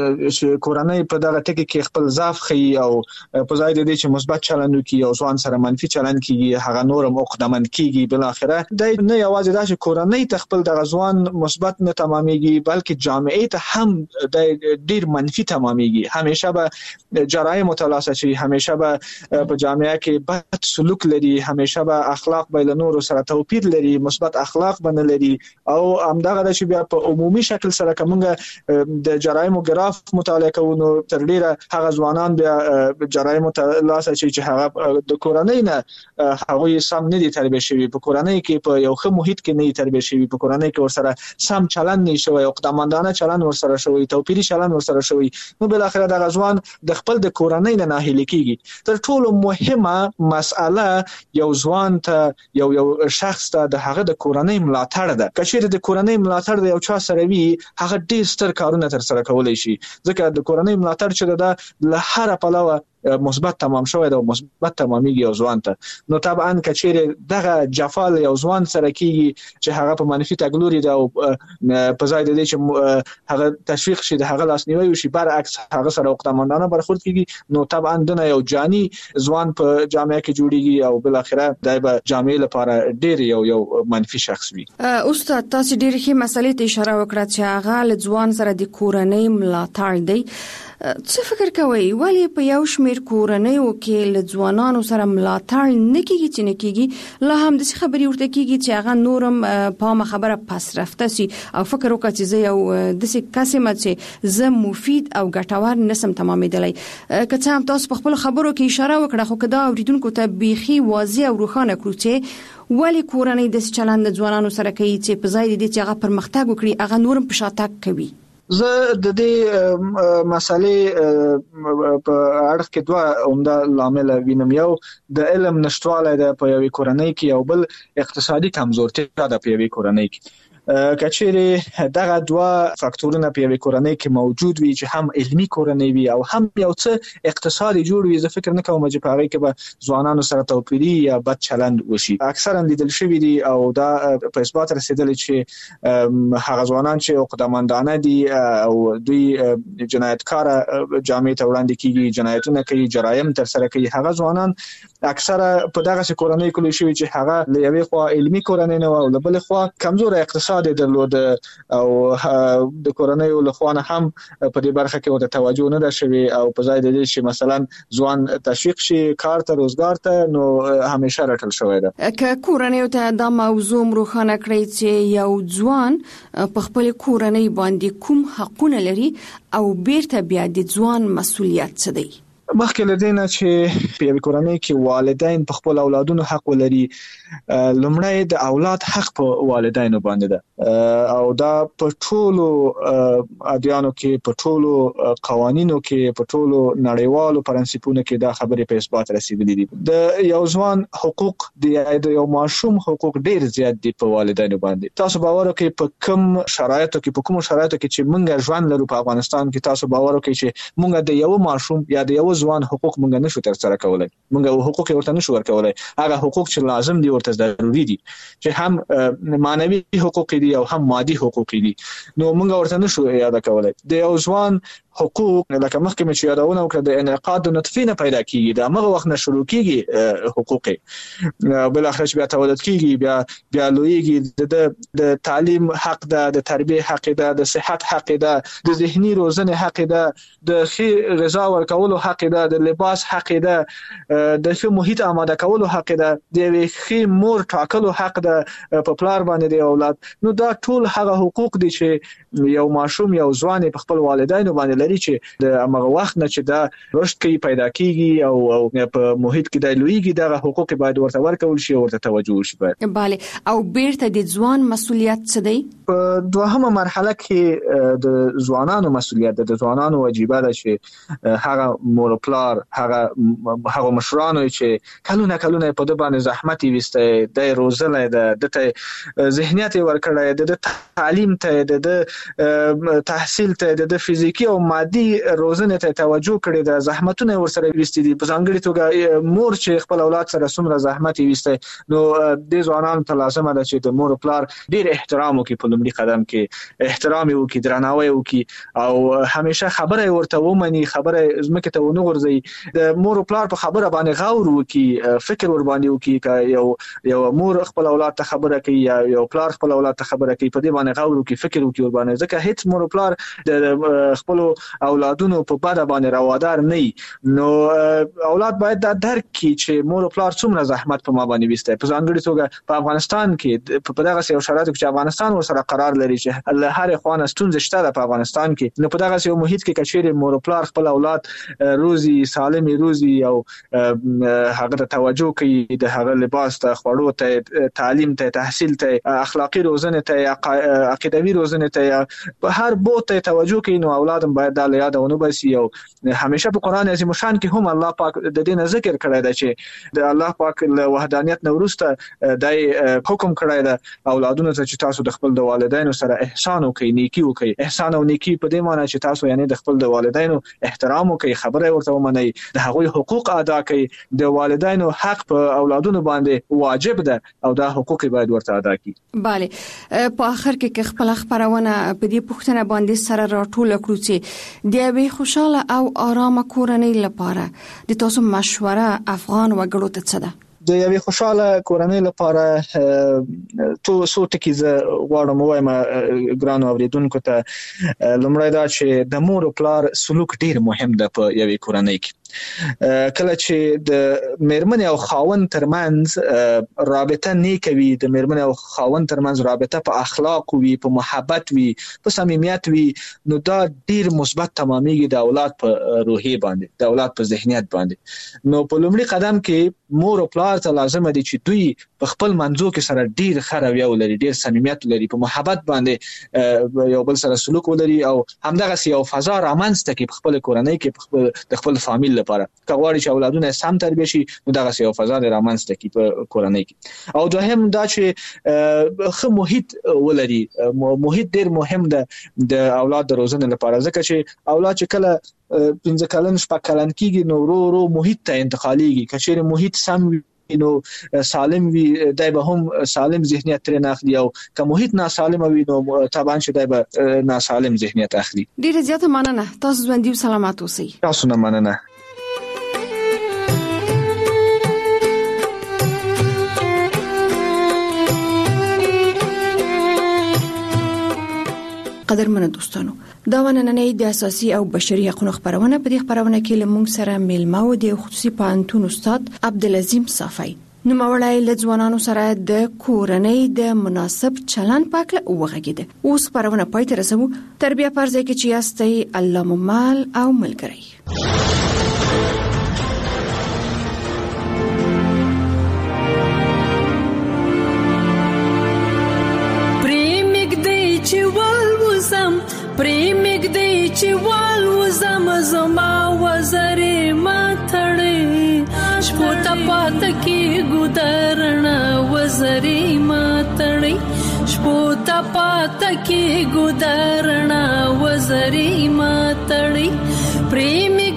چې کورنۍ په دغه ټکی کې خپل ضعف خي او په ځای د دې چې مثبت چلند وکړي او ځوان سره منفي چلند کیږي، هغه نورم عقدمن کیږي. بل اخره د نه یوازې دا چې کورنۍ ته خپل د ځوان مثبت نه تمامېږي، بلکې جامعه ته هم د ډیر منفي تمامېږي. همیشه به جرایم متلاسه شي، همیشه به په جامعه کې بد سلوک لري، همیشه به اخلاق به له نورو سره توپیر لري، مثبت اخلاق به نه لري. او همدغه چې بیا په عمومي شکل سره کومه د جرایم ګراف مطالعه کوو، نو تر ډیره هغه ځوانان بیا جرایم ته لاس اچي چې هغه د کورنۍ نه هغه سم نه دي تربیه شوی، په کورنۍ کې په یو ښه محیط کې نه تربیه شوی، په کورنۍ کې ورسره سم چلند نه شوی، عقدمندانه چلند ورسره شوی، توپیری چلند ورسره شوی. نو بل اخر د ځوان د خپل د کورنۍ نه ناهیلي کیږي. تر ټولو مهمه مسأله یو ځوان ته یو یو شخص ته د هغه د کورنۍ ملاتړ ده. کچېره د کورنۍ ملاتړ د یو چا سره وي، هغه ډیر ستر کارونه تر سره کولای شي، ځکه د کورنۍ ملاتړ چې ده له هر پلوه مثبت تمام شوی دا مثبت تمامېږي یو ځوان ته. نو طبعا کچېره دغه جفال یو ځوان سره کیږي چې هغه په منفي تګلوري دا او په ځای د دې چې هغه تشویق شي د هغه لاسنیوي وشي، برعکس هغه سره عقدمندانه برخورد کیږي. نو طبعا دنه یو جاني ځوان په جامعه کې جوړیږي او بل اخره دای به جامعه لپاره ډیر یو یو منفي شخص وي. استاد تاسو ډیر ښه مسلې ته اشاره وکړه چې هغه ځوان سره د کورنۍ ملاتړ دی. څه فکر کوي ولی په یو شمیر کورنیو کې ل ځوانانو سره ملاتړ نه کیږي چې نه کیږي، لا هم د خبرې ورته کیږي چې هغه نورم په خبره پس رافته سي او فکر وکړي چې زه یو د څه قسمه چې زه مفید او ګټور نسم تمامېدلای. که څه هم تاسو په خپل خبرو کې اشاره وکړه، خو کدا اوریدونکو ته بيخي واضح او روښانه کړو چې ولی کورنۍ د ځوانانو ځوانانو سره کوي چې په ځای دې چې هغه پرمختګ وکړي هغه نورم په شاتګ کوي. زه د دې مسالې په اړه کې دوه عمده لامل وینم. یو د علم نشټوالی د په یوې کورنۍ کې، او بل اقتصادي کمزورتیا د په یوې کورنۍ کې. کچېره دغه دوه فاکتورونه په یوې کورنۍ کې موجود وي چې هم علمي کورنۍ وي او هم یو څه اقتصادي جوړ وي، زه فکر نه کوم چې په هغه کې به ځوانانو سره توپیري یا بد چلند وشي. اکثرا لیدل شوی دي او دا په اثبات رسیدلی چې هغه ځوانان چې عقدمندانه دي او دوی جنایتکار جامعه ته وړاندې کیږي، جنایتونه کوي، جرایم تر سره کوي، هغه ځوانان اکثره په دغه کورنۍ کې لوي شوی چې هغه له یوې خوا علمي کورنۍ نه او له بل خوا کمزور اقتصاد درلود او د کورنۍ له خوا نه هم په دې برخه کې ورته توجه نه ده شوی او په ځای د دې چې مثلا ځوان تشویق شي کار ته روزګار ته، نو همیشه راټل شوی ده. که کورنۍ ته دا موضوع روښانه کړی چې یو ځوان په خپل کورنۍ باندې کوم حقونه لري او بیرته بیا د ځوان مسؤلیت څه دی. مخکې له دې نه چې په یوې کورنۍ کې والدین په خپل اولادونو حق ولري، لومړی د اولاد حق په والدینو باندې ده او دا په ټولو ادیانو کې، په ټولو قوانینو کې، په ټولو نړیوالو پرنسپونو کې دا خبرې په اثبات رسیدلې دي. د یو ځوان حقوق د یو ماشوم حقوق ډیر زیات دي په والدینو باندې. تاسو باور وکړئ په کوم شرایطو کې، په کوم شرایطو کې چې موږ ژوند لرو په افغانستان کې، تاسو باور وکړئ چې موږ د یو ماشوم یا د یو ځوان حقوق مونږ نشو تر سره کولای، مونږ حقوق ورته نشو ورکولای. هغه حقوق چې لازم دي ورته ضروري دي، چې هم معنوي حقوق دي او هم مادي حقوق دي، نو مونږ ورته نشو یاد کولای. د یو ځوان حقوق لکه مخکې مې چې یادونه وکړه د انعقاد نطفه نه پیدا کیږي، د هغه وخت نه شروع کیږي حقوق، بل اخر چې بیا تولد کیږي، بیا بیا لویږي، د د تعلیم حق ده، د تربیه حق ده، د صحت حق ده، د ذهني روزنې حق ده، د ښه غذا ورکولو حق ده، د لباس حق ده، د ښه محیط آماده کولو حق ده، د ښه مور ټاکلو حق ده په پلار باندې د اولاد. نو دا ټول هغه حقوق دي چې یو ماشوم یو ځوان په خپل والدینو باندې چې د هغه وخت نه چې دا رشد کوي پیدا کیږي او او په محیط کې د لویږي دغه حقوق باید ورته ورکول شي، ورته توجه وشي. بله، او بیرته د ځوان مسؤلیت څه دی؟ په دوهمه مرحله کې د ځوانانو مسؤلیت د ځوانانو واجبہ ده چې هغه مور پلار، هغه هغه مشرانو چې کلونه کلونه په د باندې زحمت وسته، د روزنه د د ذهنیت ورکړای، د تعلیم ته، د تحصیل ته، د فزیکی او مادي روزنه ته توجه کړي، د زحمتونه ورسره وستې دي. په ځانګړي توګه مور چې خپل اولاد سره څومره زحمت وسته، نو د ځوانانو ته لازم ده چې د مور او پلار ډیر احترام وکړي، په لومړي قدم کې احترام وکړي، درناوی وکړي، او همیشه خبره ورته ومني، خبره زمکه ته ونه غورځي. د مور او پلار په خبره باندې غور وکړي، فکر ور باندې وکړي، یو یو مور خپل اولاد ته خبره کوي یا یو پلار خپل اولاد ته خبره کوي، په دې باندې غور وکړي، فکر وکړي ور باندې، ځکه هیڅ مور او پلار د خپل اولادونو په بده باندې روادار نه وي. نو اولاد باید دا درک کړي چې مور او پلار څومره زحمت په ما باندې وسته. په ځانګړي توګه په افغانستان کې په دغه یو شرایطو کې چې افغانستان ورسره قرار لري چې له هر خوانه ستونزې شته په افغانستان کې، نو په دغه یو محیط کې کچېره مور او پلار خپل اولاد روزي سالم روزي او هغه ته توجه کوي، د هغه لباس ته، خوړو ته، تعلیم ته، تحصیل ته، اخلاقی روزنه ته، عقیدوي روزنه ته، په هر بوت ته توجه کوي. نو اولاد باید دا یاد ونه باسي. او همیشه په قران عظیم شان کې هم الله پاک د دې نه ذکر کړی دی چې د الله پاک له وحدانیت نه وروسته د حکم کړی دی اولادونو ته چې تاسو د خپل د والدینو سره احسان وکړئ، نیکی وکړئ. احسان او نیکی په دې معنی چې تاسو یعنی د خپل د والدینو احترام وکړئ، خبره ورته ومنئ، د هغوی حقوق ادا کړئ. د والدینو حق په اولادونو باندې واجب ده او دا حقوق باید ورته ادا کړي. bale په اخر کې خپل خبرونه په دې پوښتنه باندې سره راټول کړو چې د یوې خوشاله او آرامه کورنۍ لپاره د تاسو مشوره افغان وګړو ته څه ده؟ د یوې خوشاله کورنۍ لپاره تو څو ټکي زه غواړم وایم ګرانو اوریدونکو ته. لومړی دا چې د مور او پلار سلوک ډیر مهم ده په یوې کورنۍ کې. کله چې د میرمن او خاوند ترمنځ رابطه نیک وي، د میرمن او خاوند ترمنځ رابطه په اخلاق وي، په محبت وي، په صمیمیت وي، نو دا ډیر مثبت تمامېږي د اولاد په روحیه باندې، د اولاد په ذهنیت باندې. نو په لومړي قدم کې مور او پلار ته لازم دي چې دوی په خپل منځو کې سره ډیر خروي ولري، ډیر صمیمیت ولري، په محبت باندې یو بل سره سلوک ولري، او همدغه یو فضا رامنځته کې په خپل کورنۍ کې، په خپل د خپل فامیل لپاره که غواړي چې اولادونه سم تربیه شي، نو دغه یو فضا رامنځته کی په کورنۍ کې. او دوهم دا چې خو محیط ولري، محیط ډیر مهم ده د اولاد د روزنې لپاره، ځکه چې اولاد چې کله پنځه کلن شپږ کلن کېږي نو ورو ورو محیط ته انتقالېږي. که چیرې محیط سم نو سالم وي، دای به هم سالم ذهنیت ترې نه اخلي، او که محیط ناسالم وي نو طبعا چې دای به ناسالم ذهنیت اخلي. ډیره زیاته مننه. تاسو ژوندي او سلامت اوسئ. تاسو نه مننه. قدرمنو دوستانو، دا ونننې د اساسي او بشري حقوقو خبرونه په دې خبرونه کې لمونږ سره میلمه و د خصوصي پانتون استاد عبدالعظیم صافی نو مولای لځوانانو سره د کورنۍ د مناسب چلن پاکله وغږیده. اوس خبرونه پای ته رسو. تربیه پرځای کې چې یاستئ الله ممال او ملګری. پریمګ دی چې وال وزم زما وزرې ماتړې شپو ته پات کې ګودرنا وزرې ماتړې شپو ته پات کې ګودرنا وزرې ماتړې پریمګ دی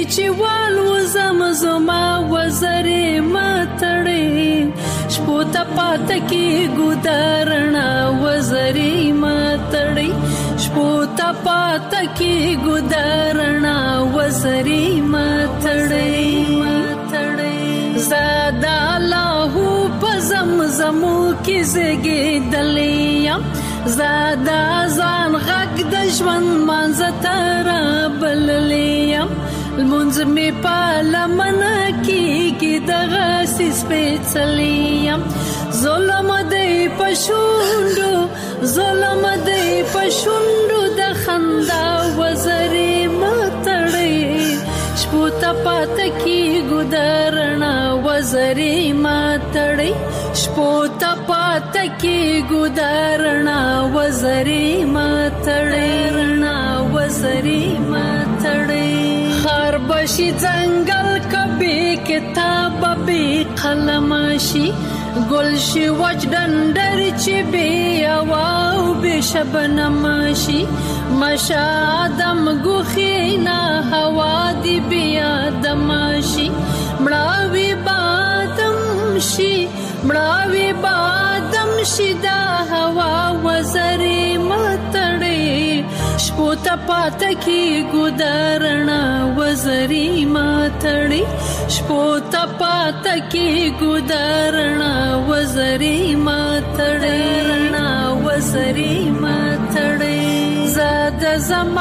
چې والو زم زما وزرې ماتړې شپو ته پات کې ګودرنا وزرې ماتړې شپو ته پات کې ګودرنا وزرې ماتړې ماتړې زادا الله په زمزمو کې زګې دلیم زادا ځان غږ د ژوند مانځ تر بللیم المنځ می په لمن کې دغه سپېڅلیم ظلم دی پښوندو ظلم دی پښوندو د خندا وزرې ماتړې شپو ته پات کې ګودرنا وزرې ماتړې شپو ته پات کې ګودرنا وزرې ماتړې رڼا وزرې ماتړې خار بشي ځنګل کبي کتاب به قلم شي ګل شي وچ ډنډر چې بي او به شبنم شي مشادم غوخینا هوا دی بیا دمشي مړاوي بادم شي مړاوي بادم شي دا هوا وزرې ماتړې شپو ته پات کې ګودرنا وزرې ماتړې شپو ته پات کې ګودرنا وزرې ماتړې رڼا وزرې ماتړې زاد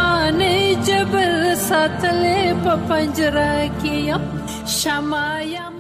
زمانه جبر ساتلې په پنجره کې شمایم